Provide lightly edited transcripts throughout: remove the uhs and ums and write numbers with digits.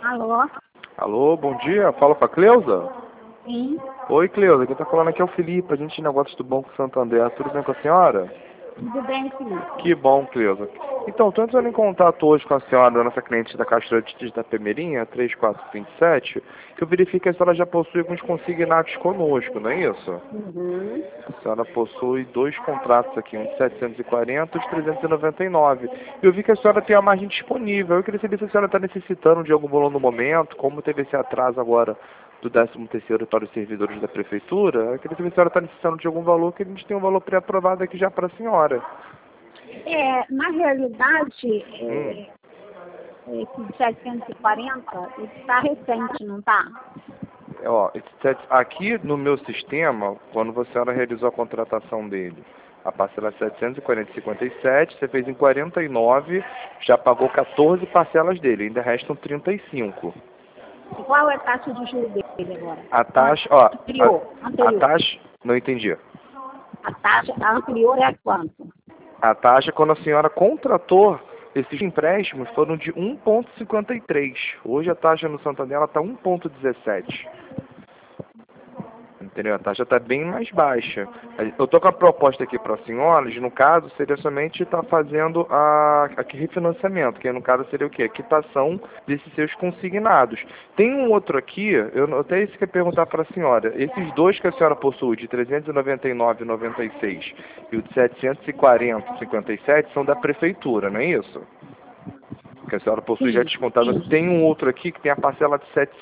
Alô? Alô, bom dia. Fala com a Cleusa? Sim. Oi, Cleusa. Quem tá falando aqui é o Felipe, a gente negócios do Banco Santander. Tudo bem com a senhora? Tudo bem, Felipe? Que bom, Cleusa. Então, tô entrando em contato hoje com a senhora, nossa cliente da Caixa de Itapemirim, 3427, que eu verifico que a senhora já possui alguns consignados conosco, não é isso? Uhum. A senhora possui dois contratos aqui, um de 740 e os 399. Eu vi que a senhora tem a margem disponível. Eu queria saber se a senhora está necessitando de algum valor no momento, como teve esse atraso agora do 13º para os servidores da prefeitura. Eu queria saber se a senhora está necessitando de algum valor, que a gente tem um valor pré-aprovado aqui já para a senhora. Na realidade, Hum. esse 740, ele está recente, não está? Ó, aqui no meu sistema, quando a senhora realizou a contratação dele, a parcela 740,57, você fez em 49, já pagou 14 parcelas dele, ainda restam 35. E qual é a taxa de juros dele agora? A taxa, ó, a Anterior. taxa, não entendi. A taxa anterior é quanto? A taxa, quando a senhora contratou esses empréstimos, foram de 1,53. Hoje a taxa no Santander está 1,17. Entendeu? A taxa está bem mais baixa. Eu estou com a proposta aqui para as senhoras, no caso, seria somente estar fazendo aqui refinanciamento, que no caso seria o quê? A quitação desses seus consignados. Tem um outro aqui, eu até isso que eu ia perguntar para a senhora. Esses dois que a senhora possui, de 399,96 e o de 740,57, são da prefeitura, não é isso? Que a senhora possui já descontado. Sim. Tem um outro aqui que tem a parcela de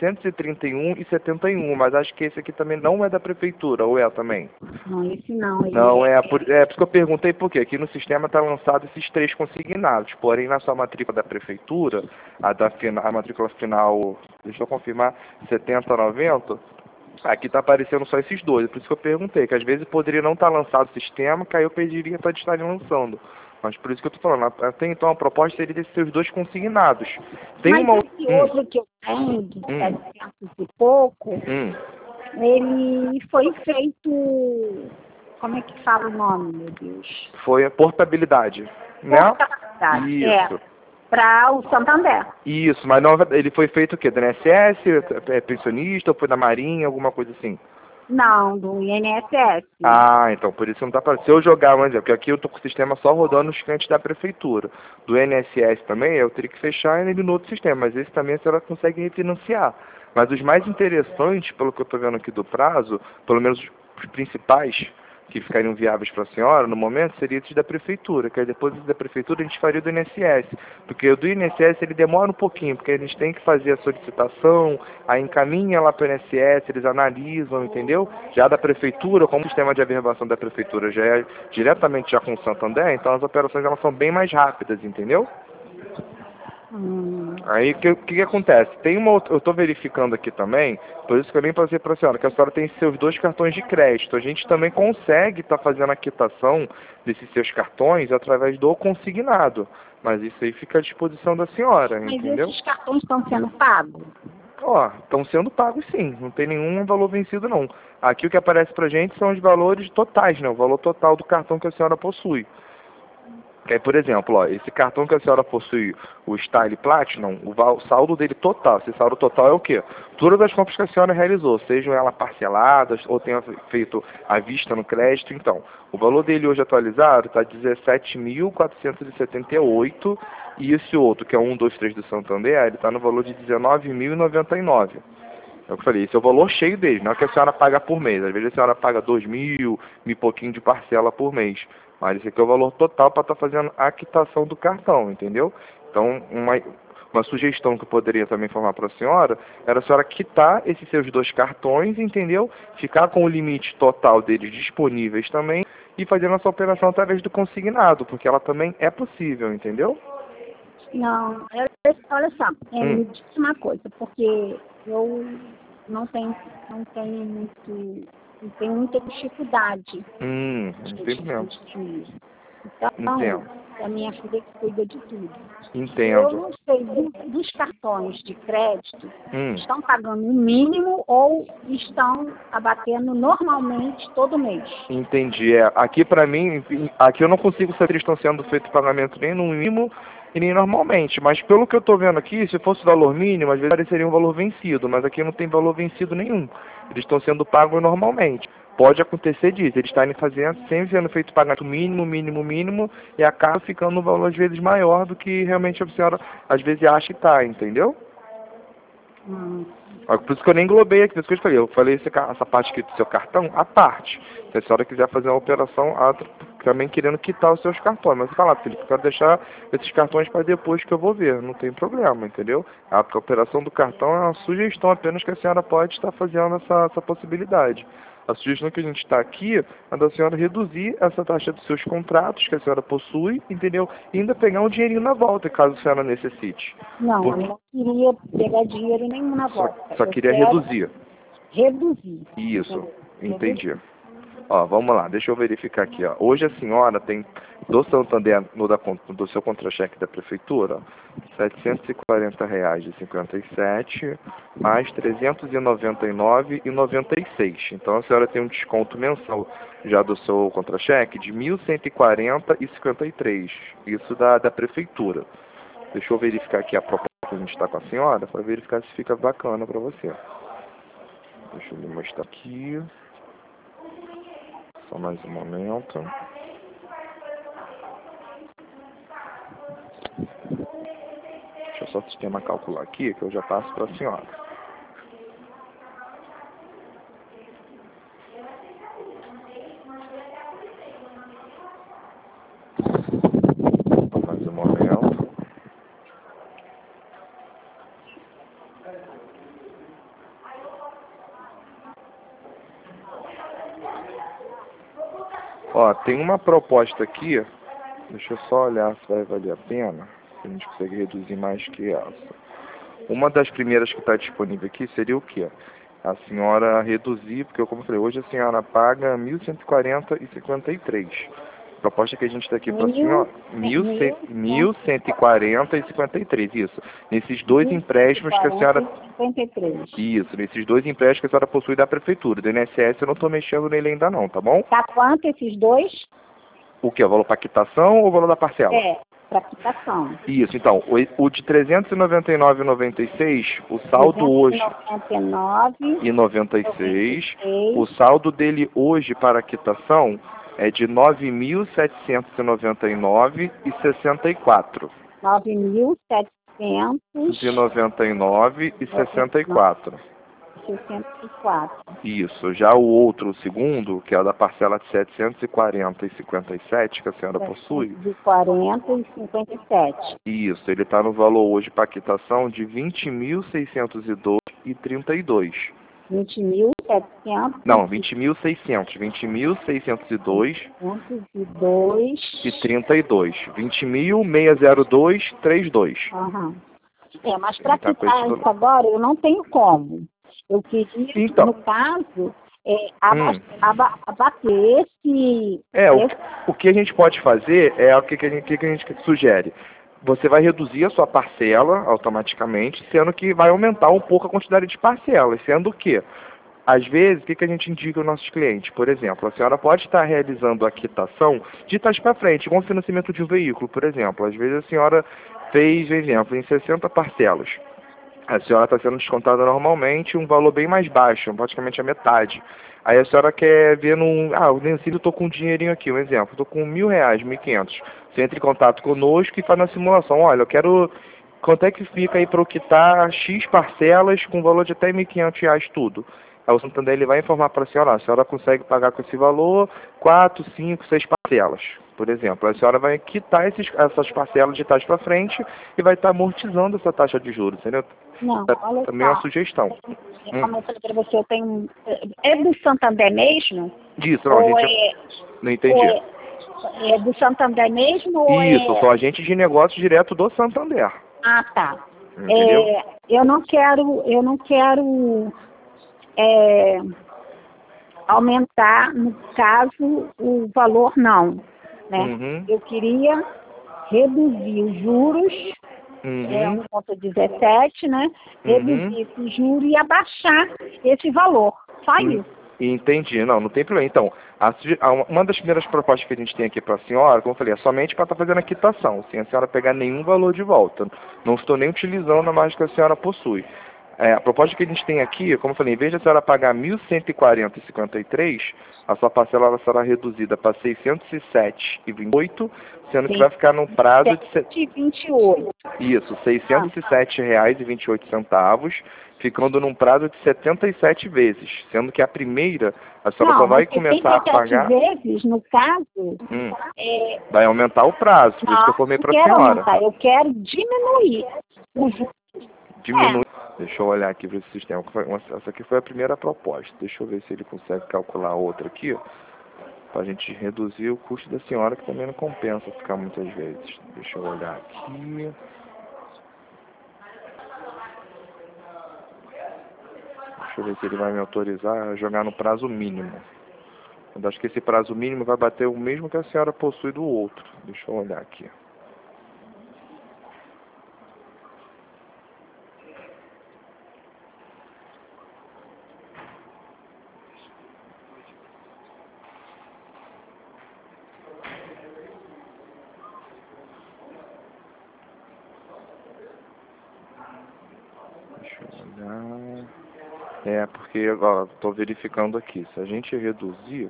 731,71, mas acho que esse aqui também não é da prefeitura, ou é também? Não, esse não. Ele Não, por isso que eu perguntei por quê. Aqui no sistema está lançado esses três consignados, porém na sua matrícula da prefeitura, a matrícula final, deixa eu confirmar, 7090, aqui está aparecendo só esses dois. Por isso que eu perguntei, que às vezes poderia não estar lançado o sistema, que aí eu pediria para estarem lançando. Mas por isso que eu estou falando, até então a proposta seria desses seus dois consignados. Tem Mas uma... esse outro que eu tenho, de 700 e pouco, ele foi feito... Como é que fala o nome, meu Deus? Foi a portabilidade, né? Portabilidade. Isso. Para o Santander. Isso, mas não, ele foi feito o quê? Do INSS, pensionista, ou foi da Marinha, alguma coisa assim? Não, do INSS. Ah, então por isso não está aparecendo. Se eu jogar, vamos dizer, porque aqui eu estou com o sistema só rodando os clientes da prefeitura. Do INSS também, eu teria que fechar ele no outro sistema, mas esse também a senhora consegue refinanciar. Mas os mais interessantes, pelo que eu estou vendo aqui do prazo, pelo menos os principais que ficariam viáveis para a senhora, no momento, seria esses da prefeitura, que aí depois da prefeitura a gente faria o do INSS, porque o do INSS ele demora um pouquinho, porque a gente tem que fazer a solicitação, aí encaminha lá para o INSS, eles analisam, entendeu? Já da prefeitura, como o sistema de averbação da prefeitura já é diretamente já com o Santander, então as operações elas são bem mais rápidas, entendeu? Aí o que acontece? Tem uma outra, eu estou verificando aqui também, por isso que eu nem passei para a senhora, que a senhora tem seus dois cartões de crédito. A gente também consegue estar fazendo a quitação desses seus cartões através do consignado. Mas isso aí fica à disposição da senhora, entendeu? Mas esses cartões estão sendo pagos? Ó, estão sendo pagos sim, não tem nenhum valor vencido não. Aqui o que aparece pra gente são os valores totais, né? O valor total do cartão que a senhora possui. Que aí, por exemplo, ó, esse cartão que a senhora possui, o Style Platinum, o saldo dele total, esse saldo total é o quê? Todas as compras que a senhora realizou, sejam elas parceladas ou tenha feito à vista no crédito, então, o valor dele hoje atualizado está 17.478 e esse outro, que é o 123 do Santander, ele está no valor de 19.099. É o que eu falei, esse é o valor cheio dele, não é que a senhora paga por mês. Às vezes a senhora paga 2.000 e pouquinho de parcela por mês. Mas esse aqui é o valor total para estar fazendo a quitação do cartão, entendeu? Então, uma sugestão que eu poderia também informar para a senhora era a senhora quitar esses seus dois cartões, entendeu? Ficar com o limite total deles disponíveis também e fazer nossa operação através do consignado, porque ela também é possível, entendeu? Não, olha só, me diz uma coisa, porque eu não tenho muita dificuldade. Entendo. Então, a minha filha que cuida de tudo. Entendo. Eu não sei, dos cartões de crédito, estão pagando o mínimo ou estão abatendo normalmente todo mês? Entendi. Aqui para mim, aqui eu não consigo saber se estão sendo feito pagamento nem no mínimo irem normalmente. Mas pelo que eu estou vendo aqui, se fosse valor mínimo, às vezes pareceria um valor vencido, mas aqui não tem valor vencido nenhum. Eles estão sendo pagos normalmente. Pode acontecer disso, eles estarem fazendo, sempre sendo feito pagamento mínimo, mínimo, mínimo, e acaba ficando um valor às vezes maior do que realmente a senhora às vezes acha que está, entendeu? Por isso que eu nem englobei aqui, por isso que eu falei essa parte aqui do seu cartão, a parte. Se a senhora quiser fazer uma operação, também querendo quitar os seus cartões. Mas fala, Felipe, eu quero deixar esses cartões para depois que eu vou ver, não tem problema, entendeu? A operação do cartão é uma sugestão apenas que a senhora pode estar fazendo essa possibilidade. A sugestão que a gente está aqui é da senhora reduzir essa taxa dos seus contratos que a senhora possui, entendeu? E ainda pegar um dinheirinho na volta, caso a senhora necessite. Não, eu não queria pegar dinheiro nenhum na volta. Só queria reduzir. Reduzir. Isso, entendi. Ó, vamos lá, deixa eu verificar aqui, ó. Hoje a senhora tem do Santander, do seu contra-cheque da prefeitura, R$ 740,57, mais R$ 399,96. Então a senhora tem um desconto mensal já do seu contra-cheque de R$ 1.140,53. Isso da prefeitura. Deixa eu verificar aqui a proposta que a gente está com a senhora, para verificar se fica bacana para você. Deixa eu lhe mostrar aqui. Só mais um momento. Deixa eu só o sistema calcular aqui, que eu já passo para a senhora. Só mais um momento. Ó, tem uma proposta aqui, deixa eu só olhar se vai valer a pena, se a gente consegue reduzir mais que essa. Uma das primeiras que está disponível aqui seria o quê? A senhora reduzir, porque como eu falei, hoje a senhora paga R$ 1.140,53. A proposta que a gente está aqui para a senhora, R$ 1.140,53, isso. Nesses dois empréstimos que a senhora... 53. Isso, nesses dois empréstimos que a senhora possui da prefeitura. Do INSS eu não estou mexendo nele ainda não, tá bom? Tá quanto esses dois? O que? O valor para quitação ou o valor da parcela? É, para quitação. Isso, então, o de R$ 399,96, o saldo hoje... R$ 399,96. O saldo dele hoje para a quitação é de R$ 9.799,64. 9.799,64. 64. Isso. Já o outro, o segundo, que é da parcela de 740,57, que a senhora possui. De 40 e 57. Isso. Ele está no valor hoje para quitação de 20.602,32. 20.700. Não, 20.600. 20.602 e 32. 20.602,32. Aham. É, mas para quitar isso agora eu não tenho como. Eu queria, então, no caso, abater esse... O que a gente pode fazer é o que a gente sugere. Você vai reduzir a sua parcela automaticamente, sendo que vai aumentar um pouco a quantidade de parcelas, sendo que, às vezes, o que a gente indica aos nossos clientes? Por exemplo, a senhora pode estar realizando a quitação de trás para frente, com o financiamento de um veículo, por exemplo. Às vezes a senhora fez, por exemplo, em 60 parcelas. A senhora está sendo descontada normalmente um valor bem mais baixo, praticamente a metade. Aí a senhora quer ver o vencido, eu estou com um dinheirinho aqui, um exemplo, estou com R$ 1.000, 1.500. Você entra em contato conosco e faz na simulação, olha, eu quero, quanto é que fica aí para eu quitar X parcelas com valor de até R$ 1.500 tudo. Aí o Santander ele vai informar para a senhora consegue pagar com esse valor 4, 5, 6 parcelas, por exemplo. A senhora vai quitar essas parcelas de trás para frente e vai estar amortizando essa taxa de juros, entendeu? Não, olha também é uma sugestão. Como eu falei para você, eu tenho... É do Santander mesmo? Disso, não, gente... Não entendi. É do Santander mesmo ou Isso, sou agente de negócios direto do Santander. Ah, tá. Entendeu? Eu não quero aumentar, no caso, o valor não, né? Uhum. Eu queria reduzir os juros, 1,17, né? Reduzir esse juro e abaixar esse valor, só isso. Entendi, não tem problema. Então, Uma das primeiras propostas que a gente tem aqui para a senhora, como eu falei, é somente para estar fazendo a quitação, sem a senhora pegar nenhum valor de volta. Não estou nem utilizando a margem que a senhora possui. A proposta que a gente tem aqui, como eu falei, em vez de a senhora pagar R$ 1.140,53, a sua parcela ela será reduzida para R$ 607,28, sendo que vai ficar no prazo de... 7,28. Isso, R$ 607,28, ficando num prazo de 77 vezes, sendo que a primeira, a senhora só vai começar a pagar... 77 vezes, no caso, vai aumentar o prazo, por isso que eu formei para a senhora. Aumentar, eu quero diminuir. Diminuir. Deixa eu olhar aqui para esse sistema. Essa aqui foi a primeira proposta. Deixa eu ver se ele consegue calcular outra aqui, para a gente reduzir o custo da senhora, que também não compensa ficar muitas vezes. Deixa eu olhar aqui. Deixa eu ver se ele vai me autorizar a jogar no prazo mínimo. Eu acho que esse prazo mínimo vai bater o mesmo que a senhora possui do outro. Deixa eu olhar aqui. Deixa eu olhar. Porque estou verificando aqui. Se a gente reduzir...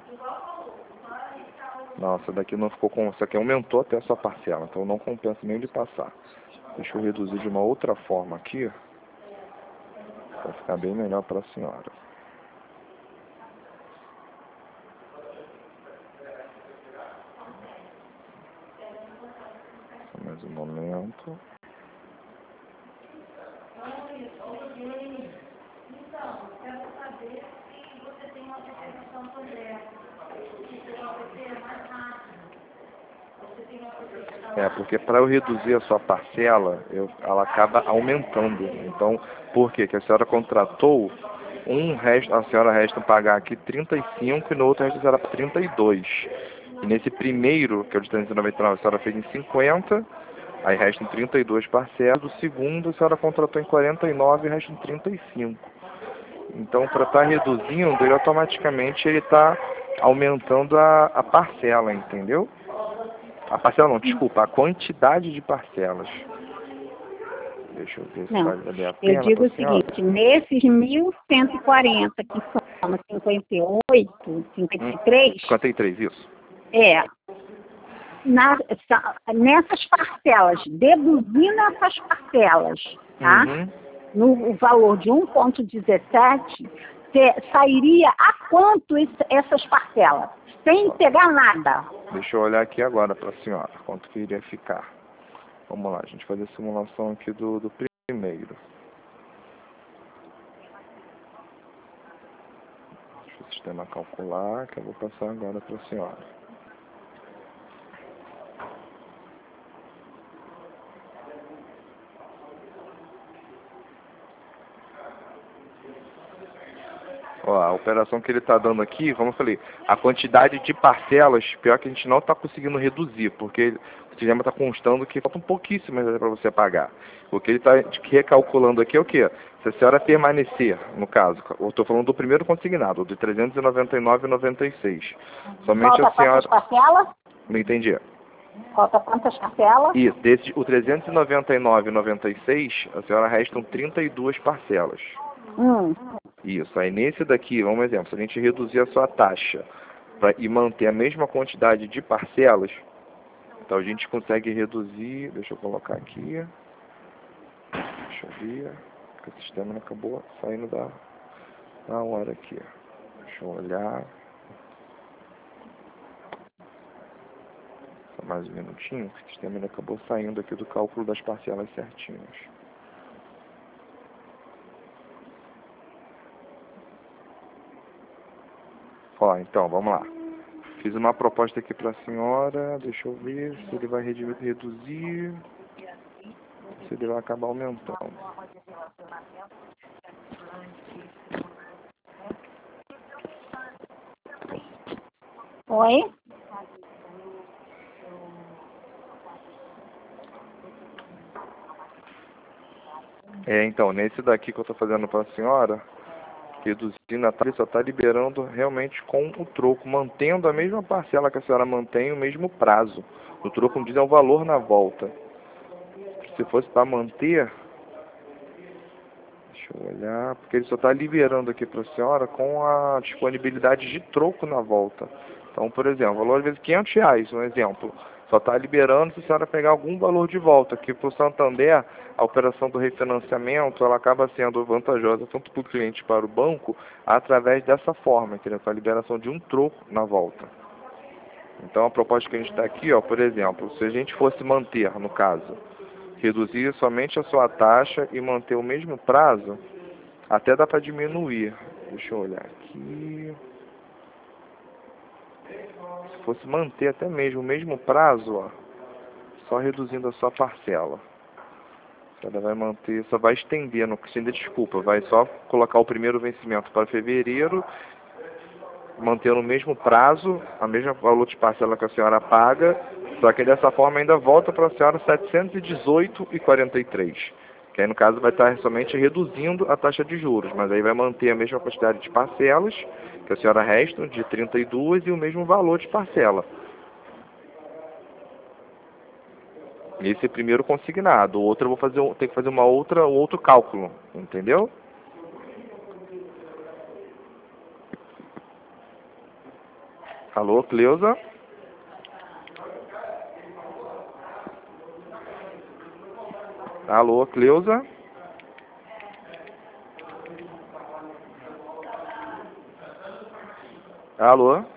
Não, essa daqui não ficou com... Essa aqui aumentou até a sua parcela, então não compensa nem de passar. Deixa eu reduzir de uma outra forma aqui, para ficar bem melhor para a senhora. Só mais um momento. Porque para eu reduzir a sua parcela, ela acaba aumentando. Então, por quê? Que a senhora contratou a senhora resta pagar aqui 35 e no outro resta a senhora 32. E nesse primeiro, que é o de 399, a senhora fez em 50, aí restam 32 parcelas. O segundo, a senhora contratou em 49 e restam 35. Então, para estar reduzindo, ele automaticamente está aumentando a parcela, entendeu? A parcela não, desculpa, a quantidade de parcelas. Deixa eu ver se vai valer a pena. Eu digo o seguinte, nesses 1.140, que são 58, 53... 53, isso. Nessas parcelas, deduzindo essas parcelas, tá? No valor de 1,17, sairia a quanto essas parcelas? Sem pegar nada. Deixa eu olhar aqui agora para a senhora, quanto que iria ficar. Vamos lá, a gente fazer a simulação aqui do primeiro. Deixa o sistema calcular, que eu vou passar agora para a senhora. Ó, a operação que ele está dando aqui, como eu falei, a quantidade de parcelas, pior que a gente não está conseguindo reduzir, porque o sistema está constando que faltam pouquíssimas para você pagar. O que ele está recalculando aqui é o quê? Se a senhora permanecer, no caso, eu estou falando do primeiro consignado, do 399,96. Somente Falta a senhora... quantas parcelas? Não entendi. Falta quantas parcelas? Isso, o 399,96, a senhora restam 32 parcelas. Isso, aí nesse daqui, vamos um exemplo, se a gente reduzir a sua taxa e manter a mesma quantidade de parcelas, então a gente consegue reduzir, deixa eu colocar aqui, deixa eu ver, porque o sistema acabou saindo da hora aqui, deixa eu olhar, só mais um minutinho, o sistema acabou saindo aqui do cálculo das parcelas certinhas. Ó, então, vamos lá. Fiz uma proposta aqui para a senhora, deixa eu ver se ele vai reduzir, se ele vai acabar aumentando. Oi? Então, nesse daqui que eu estou fazendo para a senhora, Reduzindo a taxa, só está liberando realmente com o troco, mantendo a mesma parcela que a senhora mantém, o mesmo prazo. O troco, como diz, é o valor na volta. Se fosse para manter, deixa eu olhar, porque ele só está liberando aqui para a senhora com a disponibilidade de troco na volta. Então, por exemplo, valor às vezes R$500, um exemplo. Só está liberando se a senhora pegar algum valor de volta, que para o Santander, a operação do refinanciamento, ela acaba sendo vantajosa tanto para o cliente quanto para o banco, através dessa forma, que é a liberação de um troco na volta. Então, a proposta que a gente está aqui, ó, por exemplo, se a gente fosse manter, no caso, reduzir somente a sua taxa e manter o mesmo prazo, até dá para diminuir. Deixa eu olhar aqui. Se fosse manter até mesmo o mesmo prazo, ó, só reduzindo a sua parcela. Ela vai manter, só vai estender, não estender, desculpa, vai só colocar o primeiro vencimento para fevereiro, mantendo o mesmo prazo, a mesma valor de parcela que a senhora paga, só que dessa forma ainda volta para a senhora R$ 718,43. Que aí no caso vai estar somente reduzindo a taxa de juros, mas aí vai manter a mesma quantidade de parcelas que a senhora resta, de 32, e o mesmo valor de parcela. Esse é primeiro consignado. O outro eu vou fazer, tem que fazer um outro cálculo, entendeu? Alô, Cleusa? Alô, Cleusa? Alô?